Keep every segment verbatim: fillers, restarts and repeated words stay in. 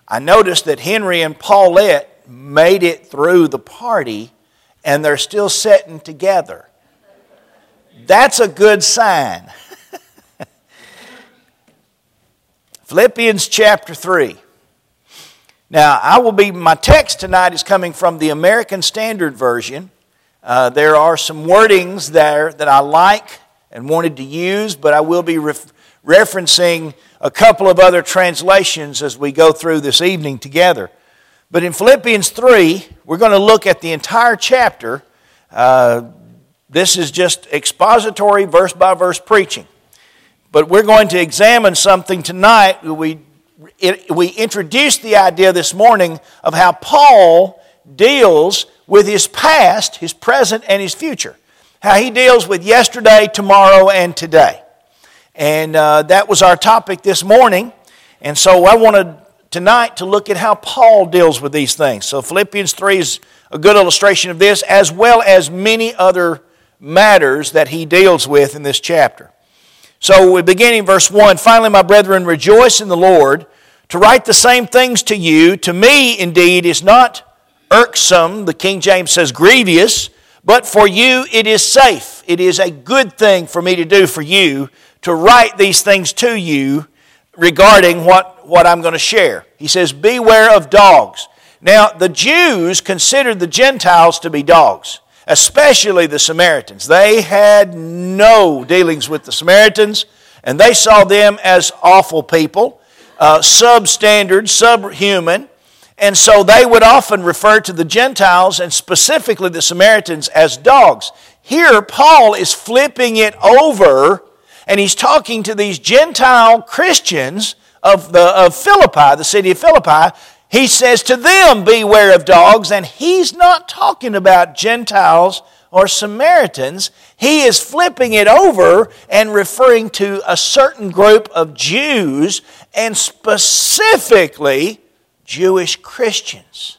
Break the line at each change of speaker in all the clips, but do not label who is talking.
I noticed that Henry and Paulette made it through the party and they're still sitting together. That's a good sign. Philippians chapter three. Now, I will be, my text tonight is coming from the American Standard Version. Uh, there are some wordings there that I like and wanted to use, but I will be ref- referencing a couple of other translations as we go through this evening together. But in Philippians three, we're going to look at the entire chapter. Uh, this is just expository, verse-by-verse preaching. But we're going to examine something tonight. We, it, we introduced the idea this morning of how Paul deals with his past, his present, and his future. How he deals with yesterday, tomorrow, and today. And uh, that was our topic this morning. And so I wanted tonight to look at how Paul deals with these things. So Philippians three is a good illustration of this, as well as many other matters that he deals with in this chapter. So we begin in verse one. Finally, my brethren, rejoice in the Lord. To write the same things to you, to me indeed, is not irksome, the King James says grievous, but for you it is safe. It is a good thing for me to do for you, to write these things to you regarding what, what I'm going to share. He says, beware of dogs. Now, the Jews considered the Gentiles to be dogs, especially the Samaritans. They had no dealings with the Samaritans, and they saw them as awful people, uh, substandard, subhuman, and so they would often refer to the Gentiles, and specifically the Samaritans, as dogs. Here, Paul is flipping it over, and he's talking to these Gentile Christians of, the, of Philippi, the city of Philippi. He says to them, beware of dogs, and he's not talking about Gentiles or Samaritans. He is flipping it over and referring to a certain group of Jews, and specifically Jewish Christians.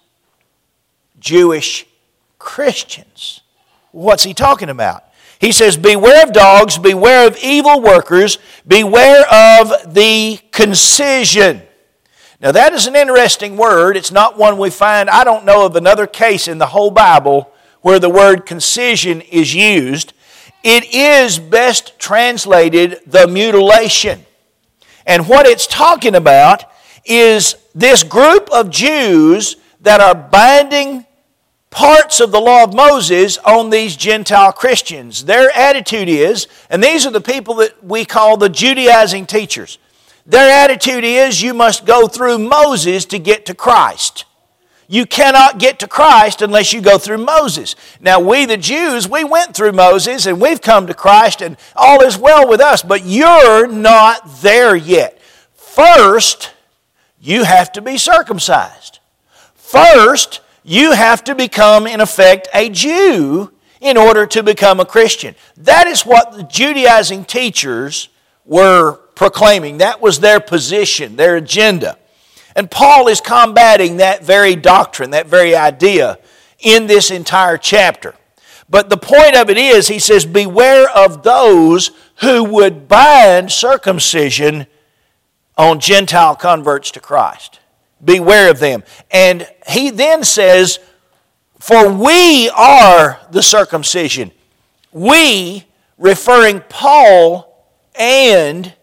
Jewish Christians. What's he talking about? He says, beware of dogs, beware of evil workers, beware of the concision. Now that is an interesting word. It's not one we find, I don't know of another case in the whole Bible where the word concision is used. It is best translated the mutilation. And what it's talking about is this group of Jews that are binding parts of the law of Moses on these Gentile Christians. Their attitude is, and these are the people that we call the Judaizing teachers. Their attitude is, you must go through Moses to get to Christ. You cannot get to Christ unless you go through Moses. Now we the Jews, we went through Moses and we've come to Christ and all is well with us, but you're not there yet. First, you have to be circumcised. First, you have to become, in effect, a Jew in order to become a Christian. That is what the Judaizing teachers were proclaiming. That was their position, their agenda. And Paul is combating that very doctrine, that very idea in this entire chapter. But the point of it is, he says, beware of those who would bind circumcision on Gentile converts to Christ. Beware of them. And he then says, for we are the circumcision. We, referring Paul and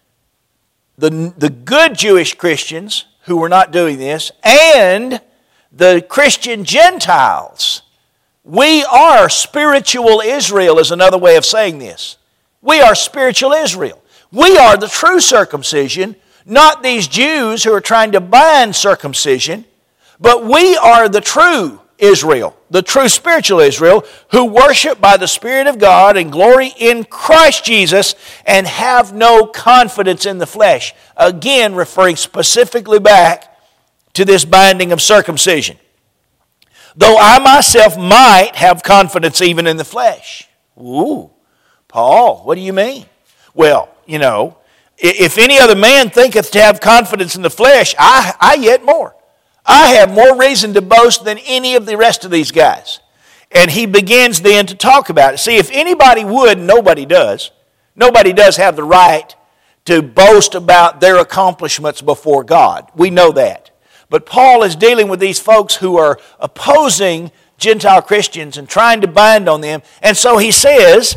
the, the good Jewish Christians who were not doing this, and the Christian Gentiles. We are spiritual Israel is another way of saying this. We are spiritual Israel. We are the true circumcision, not these Jews who are trying to bind circumcision, but we are the true Israel, the true spiritual Israel, who worship by the Spirit of God and glory in Christ Jesus and have no confidence in the flesh. Again, referring specifically back to this binding of circumcision. Though I myself might have confidence even in the flesh. Ooh, Paul, what do you mean? Well, you know, if any other man thinketh to have confidence in the flesh, I, I yet more. I have more reason to boast than any of the rest of these guys. And he begins then to talk about it. See, if anybody would, nobody does. Nobody does have the right to boast about their accomplishments before God. We know that. But Paul is dealing with these folks who are opposing Gentile Christians and trying to bind on them. And so he says,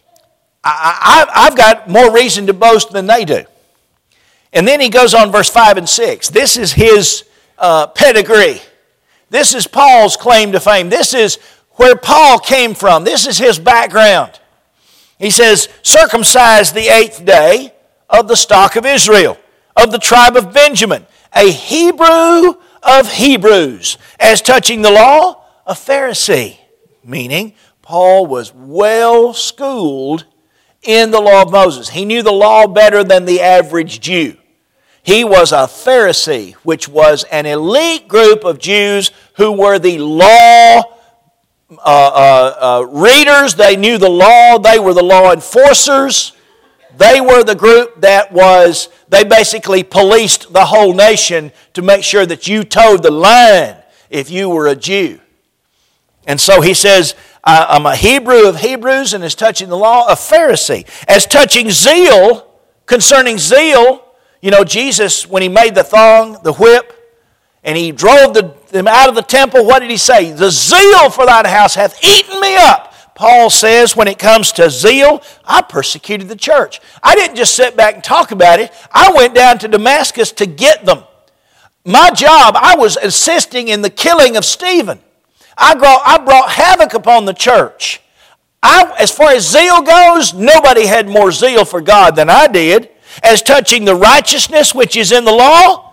I, I, I've got more reason to boast than they do. And then he goes on verse five and six. This is his uh, pedigree. This is Paul's claim to fame. This is where Paul came from. This is his background. He says, circumcised the eighth day of the stock of Israel, of the tribe of Benjamin, a Hebrew of Hebrews, as touching the law, a Pharisee. Meaning, Paul was well schooled in the law of Moses. He knew the law better than the average Jew. He was a Pharisee, which was an elite group of Jews who were the law uh, uh, uh, readers. They knew the law. They were the law enforcers. They were the group that was, they basically policed the whole nation to make sure that you towed the line if you were a Jew. And so he says, I'm a Hebrew of Hebrews, and as touching the law, a Pharisee. As touching zeal, concerning zeal, you know, Jesus, when he made the thong, the whip, and he drove the, them out of the temple, what did he say? The zeal for thine house hath eaten me up. Paul says when it comes to zeal, I persecuted the church. I didn't just sit back and talk about it. I went down to Damascus to get them. My job, I was assisting in the killing of Stephen. I brought, I brought havoc upon the church. I, as far as zeal goes, nobody had more zeal for God than I did. As touching the righteousness which is in the law,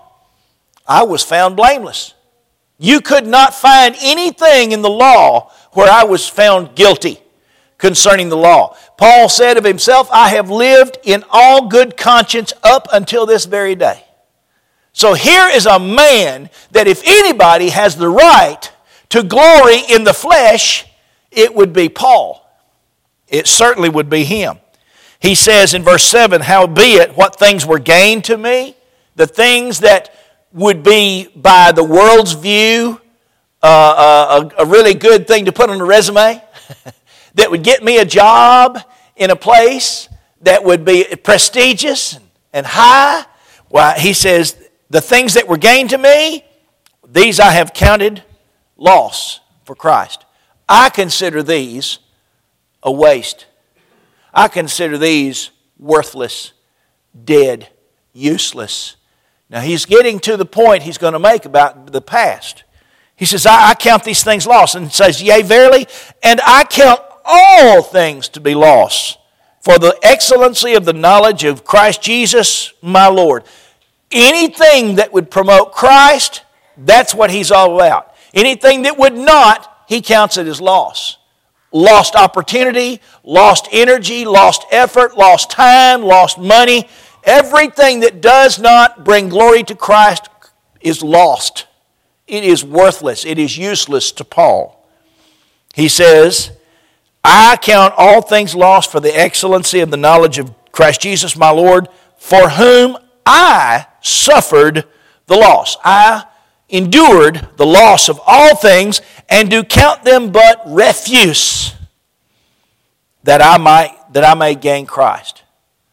I was found blameless. You could not find anything in the law where I was found guilty concerning the law. Paul said of himself, I have lived in all good conscience up until this very day. So here is a man that if anybody has the right to glory in the flesh, it would be Paul. It certainly would be him. He says in verse seven, howbeit, what things were gained to me, the things that would be by the world's view uh, a, a really good thing to put on a resume, that would get me a job in a place that would be prestigious and high. Well, he says, the things that were gained to me, these I have counted loss for Christ. I consider these a waste. I consider these worthless, dead, useless. Now he's getting to the point he's going to make about the past. He says, I, I count these things lost. And says, yea, verily, and I count all things to be lost for the excellency of the knowledge of Christ Jesus my Lord. Anything that would promote Christ, that's what he's all about. Anything that would not, he counts it as loss. Lost opportunity, lost energy, lost effort, lost time, lost money. Everything that does not bring glory to Christ is lost. It is worthless. It is useless to Paul. He says, I count all things lost for the excellency of the knowledge of Christ Jesus my Lord, for whom I suffered the loss. I endured the loss of all things, and do count them but refuse, that I might that I may gain Christ.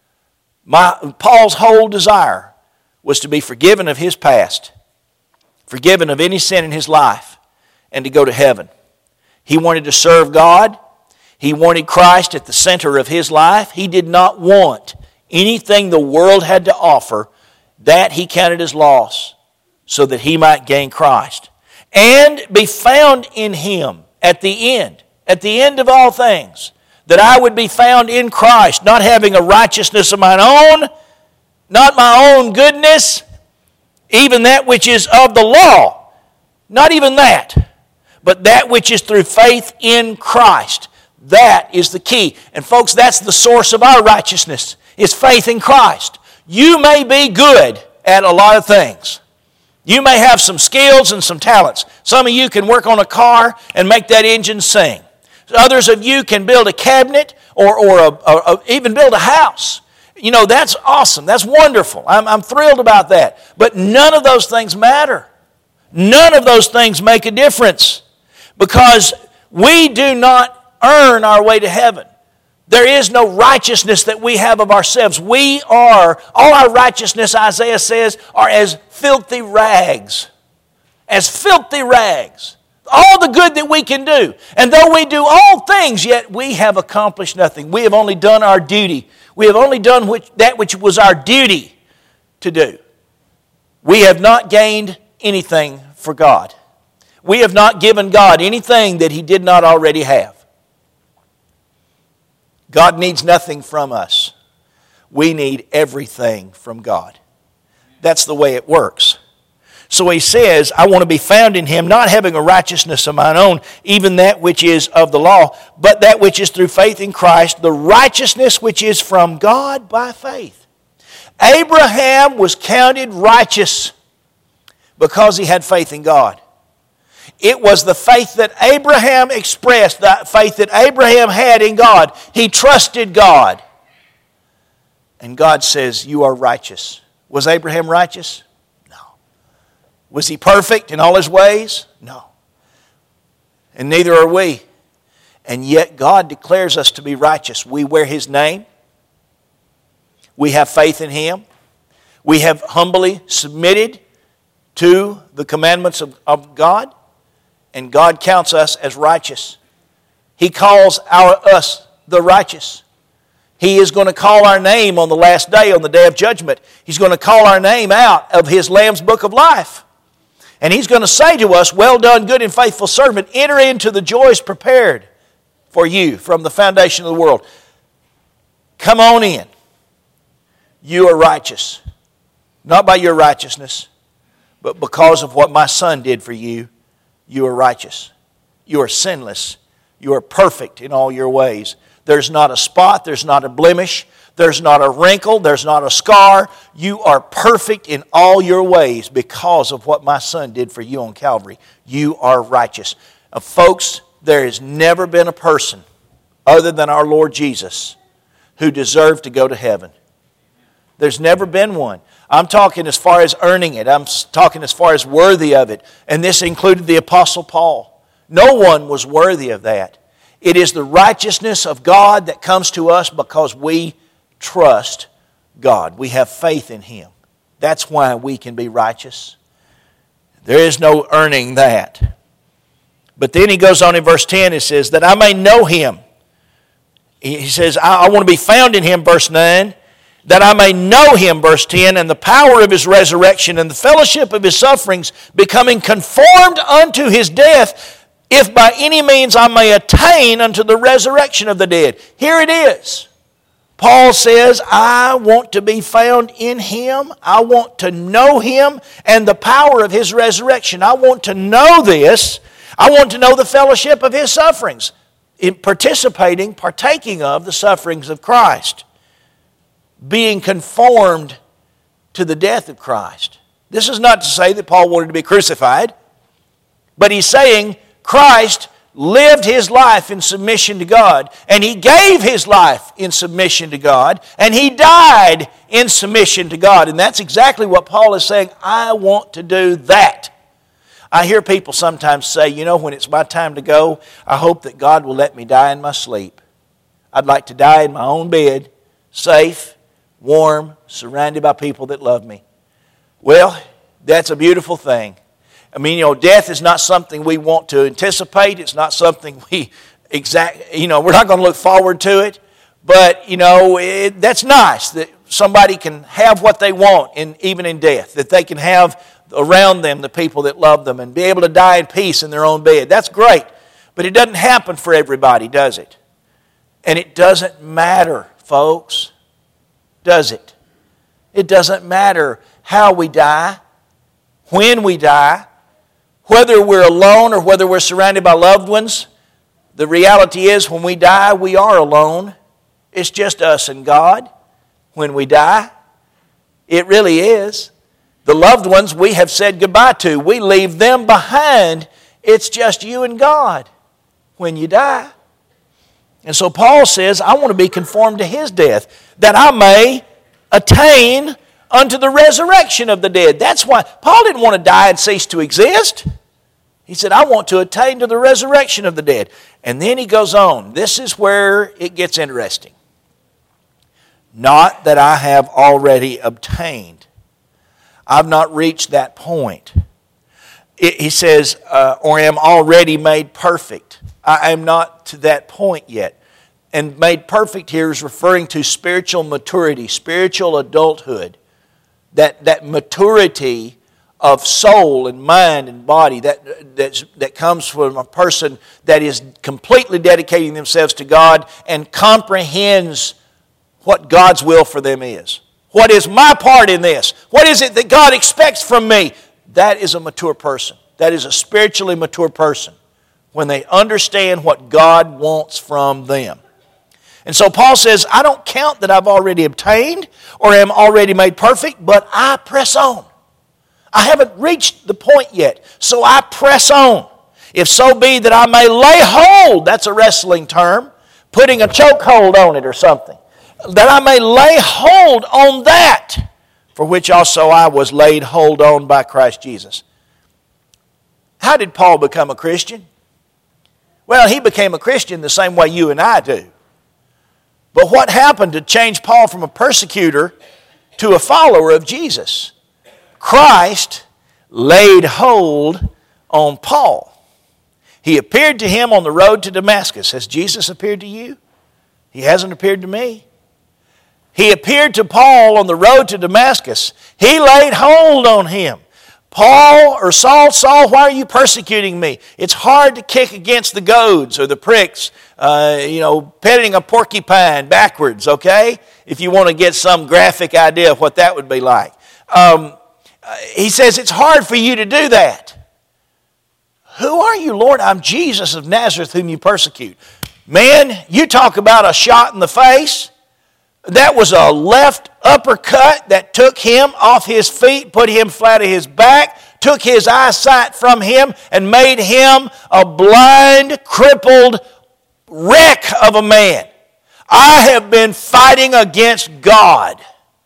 My Paul's whole desire was to be forgiven of his past, forgiven of any sin in his life, and to go to heaven. He wanted to serve God. He wanted Christ at the center of his life. He did not want anything the world had to offer. That he counted as loss, so that he might gain Christ and be found in him at the end, at the end of all things, that I would be found in Christ, not having a righteousness of mine own, not my own goodness, even that which is of the law, not even that, but that which is through faith in Christ. That is the key. And folks, that's the source of our righteousness, is faith in Christ. You may be good at a lot of things. You may have some skills and some talents. Some of you can work on a car and make that engine sing. Others of you can build a cabinet or, or, a, or a, even build a house. You know, that's awesome. That's wonderful. I'm, I'm thrilled about that. But none of those things matter. None of those things make a difference, because we do not earn our way to heaven. There is no righteousness that we have of ourselves. We are, all our righteousness, Isaiah says, are as filthy rags. as filthy rags. All the good that we can do. And though we do all things, yet we have accomplished nothing. We have only done our duty. We have only done which, that which was our duty to do. We have not gained anything for God. We have not given God anything that He did not already have. God needs nothing from us. We need everything from God. That's the way it works. So he says, I want to be found in Him, not having a righteousness of mine own, even that which is of the law, but that which is through faith in Christ, the righteousness which is from God by faith. Abraham was counted righteous because he had faith in God. It was the faith that Abraham expressed, the faith that Abraham had in God. He trusted God. And God says, you are righteous. Was Abraham righteous? No. Was he perfect in all his ways? No. And neither are we. And yet God declares us to be righteous. We wear His name. We have faith in Him. We have humbly submitted to the commandments of, of God. And God counts us as righteous. He calls our us the righteous. He is going to call our name on the last day, on the day of judgment. He's going to call our name out of His Lamb's book of life. And He's going to say to us, well done, good and faithful servant, enter into the joys prepared for you from the foundation of the world. Come on in. You are righteous. Not by your righteousness, but because of what my Son did for you, you are righteous. You are sinless. You are perfect in all your ways. There's not a spot, there's not a blemish, there's not a wrinkle, there's not a scar. You are perfect in all your ways because of what my Son did for you on Calvary. You are righteous. Uh, folks, there has never been a person other than our Lord Jesus who deserved to go to heaven. There's never been one. I'm talking as far as earning it. I'm talking as far as worthy of it. And this included the Apostle Paul. No one was worthy of that. It is the righteousness of God that comes to us because we trust God. We have faith in Him. That's why we can be righteous. There is no earning that. But then he goes on in verse ten, it says, that I may know Him. He says, I, I want to be found in Him, verse nine. That I may know Him, verse ten, and the power of His resurrection and the fellowship of His sufferings, becoming conformed unto His death, if by any means I may attain unto the resurrection of the dead. Here it is. Paul says, I want to be found in Him. I want to know Him and the power of His resurrection. I want to know this. I want to know the fellowship of His sufferings, in participating, partaking of the sufferings of Christ, being conformed to the death of Christ. This is not to say that Paul wanted to be crucified, but he's saying Christ lived His life in submission to God, and He gave His life in submission to God, and He died in submission to God. And that's exactly what Paul is saying. I want to do that. I hear people sometimes say, you know, when it's my time to go, I hope that God will let me die in my sleep. I'd like to die in my own bed, safe, warm, surrounded by people that love me. Well, that's a beautiful thing. I mean, you know, death is not something we want to anticipate. It's not something we exact, you know, we're not going to look forward to it. But, you know, it, that's nice that somebody can have what they want, in, even in death. That they can have around them the people that love them and be able to die in peace in their own bed. That's great. But it doesn't happen for everybody, does it? And it doesn't matter, folks. Does it? It doesn't matter how we die, when we die, whether we're alone or whether we're surrounded by loved ones. The reality is when we die, we are alone. It's just us and God when we die. It really is. The loved ones we have said goodbye to, we leave them behind. It's just you and God when you die. And so Paul says, I want to be conformed to His death, that I may attain unto the resurrection of the dead. That's why Paul didn't want to die and cease to exist. He said, I want to attain to the resurrection of the dead. And then he goes on. This is where it gets interesting. Not that I have already obtained. I've not reached that point. It, he says, uh, or am already made perfect. I am not to that point yet. And made perfect here is referring to spiritual maturity, spiritual adulthood. That, that maturity of soul and mind and body that, that, that comes from a person that is completely dedicating themselves to God and comprehends what God's will for them is. What is my part in this? What is it that God expects from me? That is a mature person. That is a spiritually mature person when they understand what God wants from them. And so Paul says, I don't count that I've already obtained or am already made perfect, but I press on. I haven't reached the point yet, so I press on. If so be that I may lay hold, that's a wrestling term, putting a chokehold on it or something, that I may lay hold on that, for which also I was laid hold on by Christ Jesus. How did Paul become a Christian? Well, he became a Christian the same way you and I do. But what happened to change Paul from a persecutor to a follower of Jesus? Christ laid hold on Paul. He appeared to him on the road to Damascus. Has Jesus appeared to you? He hasn't appeared to me. He appeared to Paul on the road to Damascus. He laid hold on him. Paul or Saul, Saul, why are you persecuting me? It's hard to kick against the goads or the pricks, uh, you know, petting a porcupine backwards, okay? If you want to get some graphic idea of what that would be like. Um, he says, it's hard for you to do that. Who are you, Lord? I'm Jesus of Nazareth whom you persecute. Man, you talk about a shot in the face. That was a left uppercut that took him off his feet, put him flat on his back, took his eyesight from him, and made him a blind, crippled wreck of a man. I have been fighting against God.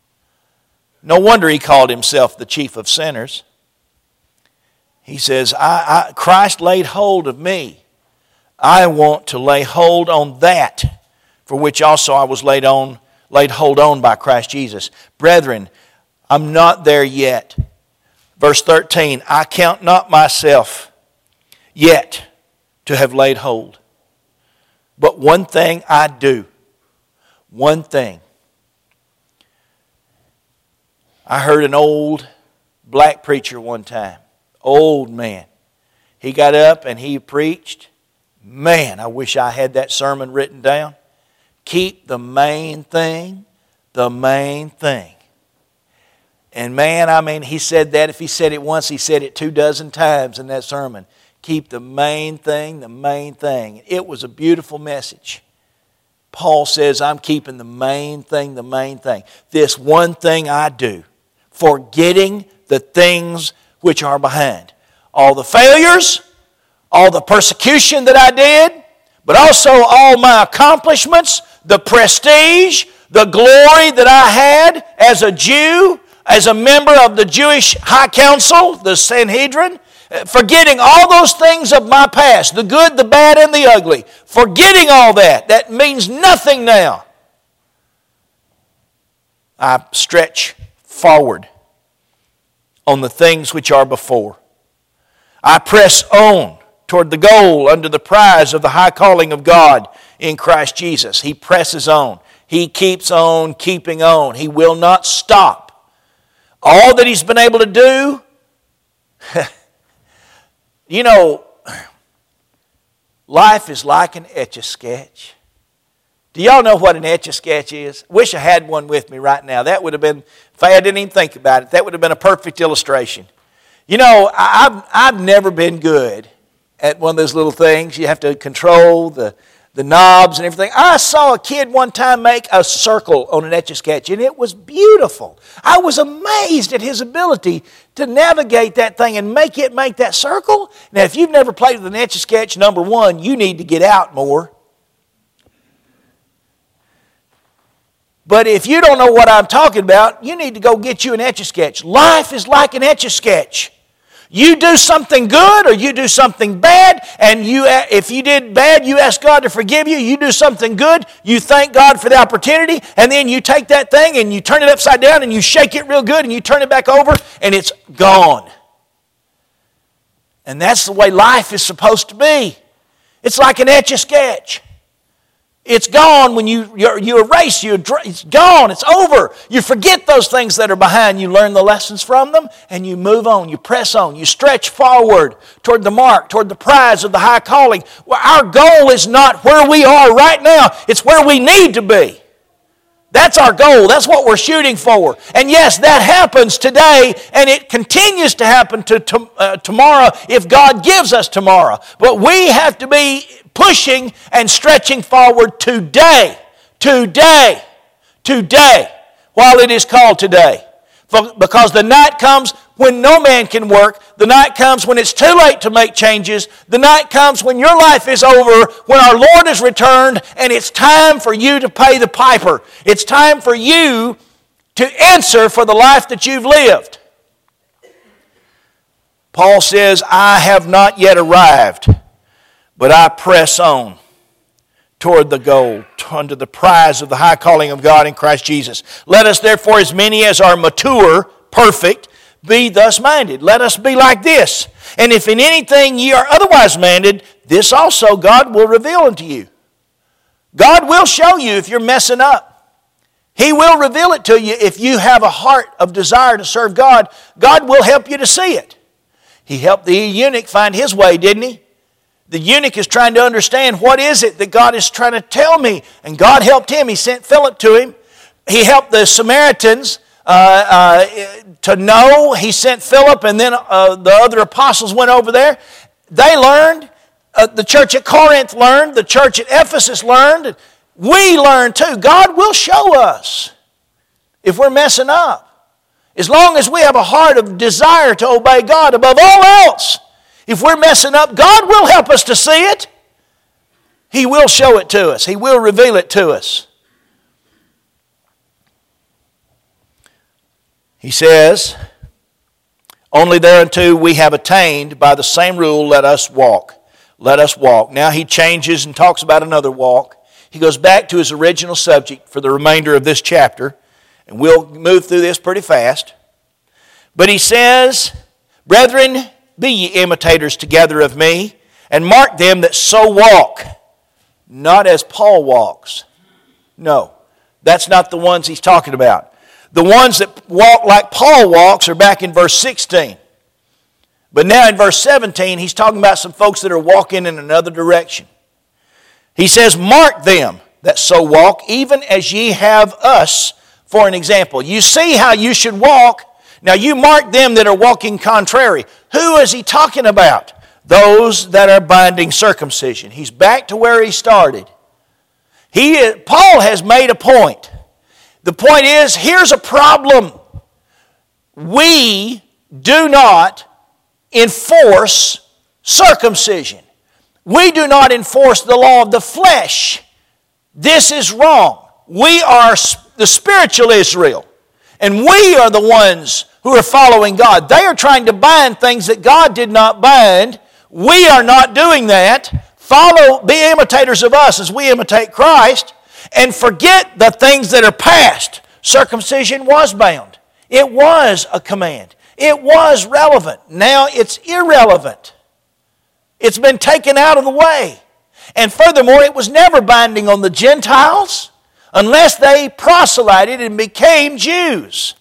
No wonder he called himself the chief of sinners. He says, I, I, Christ laid hold of me. I want to lay hold on that for which also I was laid on, laid hold on by Christ Jesus. Brethren, I'm not there yet. Verse thirteen, I count not myself yet to have laid hold. But one thing I do. One thing. I heard an old black preacher one time. Old man. He got up and he preached. Man, I wish I had that sermon written down. Keep the main thing, the main thing. And man, I mean, he said that. If he said it once, he said it two dozen times in that sermon. Keep the main thing, the main thing. It was a beautiful message. Paul says, I'm keeping the main thing, the main thing. This one thing I do, forgetting the things which are behind. All the failures, all the persecution that I did, but also all my accomplishments, the prestige, the glory that I had as a Jew, as a member of the Jewish High Council, the Sanhedrin, forgetting all those things of my past, the good, the bad, and the ugly, forgetting all that, that means nothing now. I stretch forward on the things which are before. I press on toward the goal under the prize of the high calling of God in Christ Jesus. He presses on. He keeps on keeping on. He will not stop. All that he's been able to do, you know, life is like an Etch-a-Sketch. Do y'all know what an Etch-a-Sketch is? Wish I had one with me right now. That would have been, if I didn't even think about it, that would have been a perfect illustration. You know, I've, I've never been good at one of those little things. You have to control the, the knobs and everything. I saw a kid one time make a circle on an Etch-a-Sketch, and it was beautiful. I was amazed at his ability to navigate that thing and make it make that circle. Now, if you've never played with an Etch-a-Sketch, number one, you need to get out more. But if you don't know what I'm talking about, you need to go get you an Etch-a-Sketch. Life is like an Etch-a-Sketch. You do something good or you do something bad, and you, if you did bad, you ask God to forgive you. You do something good, you thank God for the opportunity, and then you take that thing and you turn it upside down and you shake it real good and you turn it back over and it's gone. And that's the way life is supposed to be. It's like an Etch-a-Sketch. It's gone when you, you, you erase, you, it's gone, it's over. You forget those things that are behind. You learn the lessons from them and you move on, you press on, you stretch forward toward the mark, toward the prize of the high calling. Well, our goal is not where we are right now, it's where we need to be. That's our goal. That's what we're shooting for. And yes, that happens today, and it continues to happen to, to uh, tomorrow if God gives us tomorrow. But we have to be pushing and stretching forward today, today, today, while it is called today. For, because the night comes when no man can work. The night comes when it's too late to make changes. The night comes when your life is over, when our Lord has returned, and it's time for you to pay the piper. It's time for you to answer for the life that you've lived. Paul says, I have not yet arrived, but I press on toward the goal, unto the prize of the high calling of God in Christ Jesus. Let us therefore, as many as are mature, perfect, be thus minded. Let us be like this. And if in anything ye are otherwise minded, this also God will reveal unto you. God will show you if you're messing up. He will reveal it to you if you have a heart of desire to serve God. God will help you to see it. He helped the eunuch find his way, didn't he? The eunuch is trying to understand, what is it that God is trying to tell me? And God helped him. He sent Philip to him. He helped the Samaritans uh, uh, to know. He sent Philip, and then uh, the other apostles went over there. They learned. Uh, the church at Corinth learned. The church at Ephesus learned. We learn too. God will show us if we're messing up. As long as we have a heart of desire to obey God above all else. If we're messing up, God will help us to see it. He will show it to us. He will reveal it to us. He says, only thereunto we have attained by the same rule, let us walk. Let us walk. Now he changes and talks about another walk. He goes back to his original subject for the remainder of this chapter. And we'll move through this pretty fast. But he says, brethren, be ye imitators together of me, and mark them that so walk, not as Paul walks. No, that's not the ones he's talking about. The ones that walk like Paul walks are back in verse sixteen. But now in verse seventeen, he's talking about some folks that are walking in another direction. He says, mark them that so walk, even as ye have us for an example. You see how you should walk. Now you mark them that are walking contrary. Who is he talking about? Those that are binding circumcision. He's back to where he started. He, Paul has made a point. The point is, here's a problem. We do not enforce circumcision. We do not enforce the law of the flesh. This is wrong. We are the spiritual Israel. And we are the ones who are following God. They are trying to bind things that God did not bind. We are not doing that. Follow, be imitators of us as we imitate Christ, and forget the things that are past. Circumcision was bound. It was a command. It was relevant. Now it's irrelevant. It's been taken out of the way. And furthermore, it was never binding on the Gentiles unless they proselyted and became Jews.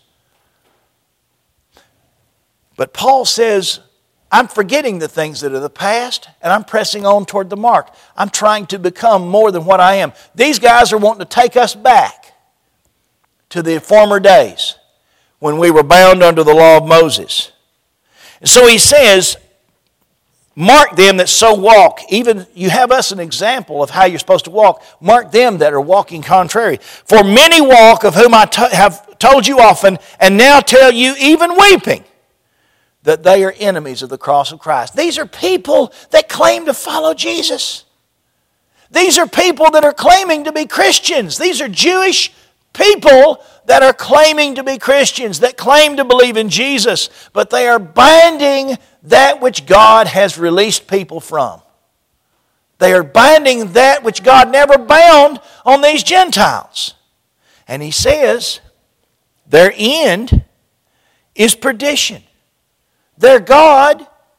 But Paul says, I'm forgetting the things that are the past, and I'm pressing on toward the mark. I'm trying to become more than what I am. These guys are wanting to take us back to the former days when we were bound under the law of Moses. And so he says, mark them that so walk. Even you have us an example of how you're supposed to walk. Mark them that are walking contrary. For many walk, of whom I t- have told you often, and now tell you even weeping, that they are enemies of the cross of Christ. These are people that claim to follow Jesus. These are people that are claiming to be Christians. These are Jewish people that are claiming to be Christians, that claim to believe in Jesus, but they are binding that which God has released people from. They are binding that which God never bound on these Gentiles. And he says, their end is perdition. Their God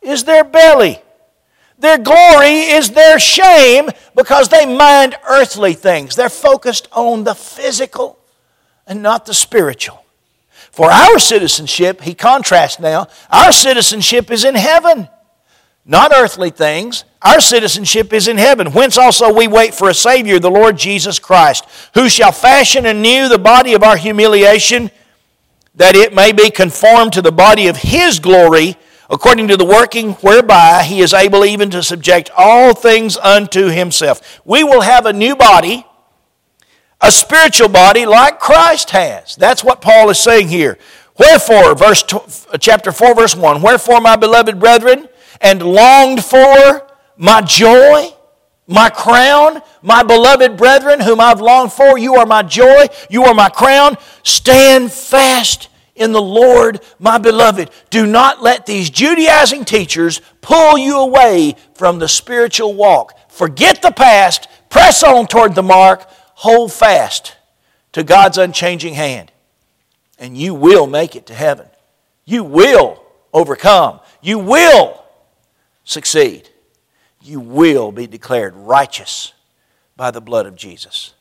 is their belly. Their glory is their shame because they mind earthly things. They're focused on the physical and not the spiritual. For our citizenship, he contrasts now, our citizenship is in heaven, not earthly things. Our citizenship is in heaven, whence also we wait for a Savior, the Lord Jesus Christ, who shall fashion anew the body of our humiliation, that it may be conformed to the body of His glory, according to the working whereby He is able even to subject all things unto Himself. We will have a new body, a spiritual body like Christ has. That's what Paul is saying here. Wherefore, verse chapter four, verse one, wherefore, my beloved brethren, and longed for, my joy, my crown, my beloved brethren, whom I've longed for, you are my joy, you are my crown. Stand fast in the Lord, my beloved. Do not let these Judaizing teachers pull you away from the spiritual walk. Forget the past, press on toward the mark, hold fast to God's unchanging hand, and you will make it to heaven. You will overcome. You will succeed. You will be declared righteous by the blood of Jesus.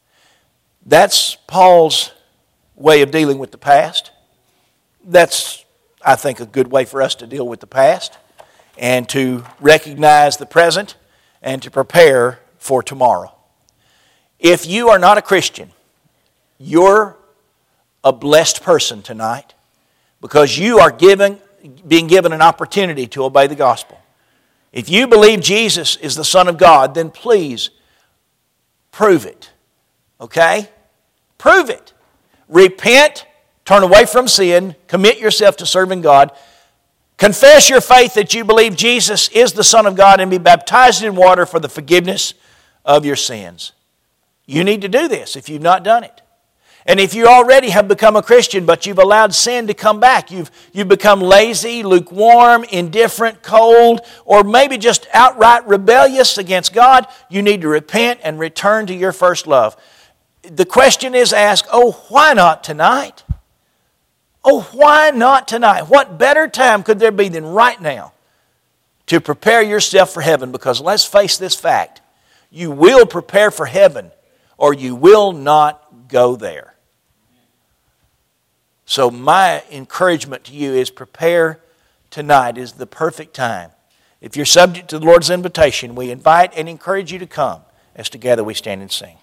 That's Paul's way of dealing with the past. That's, I think, a good way for us to deal with the past and to recognize the present and to prepare for tomorrow. If you are not a Christian, you're a blessed person tonight because you are given, being given an opportunity to obey the gospel. If you believe Jesus is the Son of God, then please prove it. Okay? Prove it. Repent, turn away from sin, commit yourself to serving God, confess your faith that you believe Jesus is the Son of God, and be baptized in water for the forgiveness of your sins. You need to do this if you've not done it. And if you already have become a Christian, but you've allowed sin to come back, you've, you've become lazy, lukewarm, indifferent, cold, or maybe just outright rebellious against God, you need to repent and return to your first love. The question is asked, oh, why not tonight? Oh, why not tonight? What better time could there be than right now to prepare yourself for heaven? Because let's face this fact, you will prepare for heaven or you will not go there. So my encouragement to you is prepare tonight is the perfect time. If you're subject to the Lord's invitation, we invite and encourage you to come as together we stand and sing.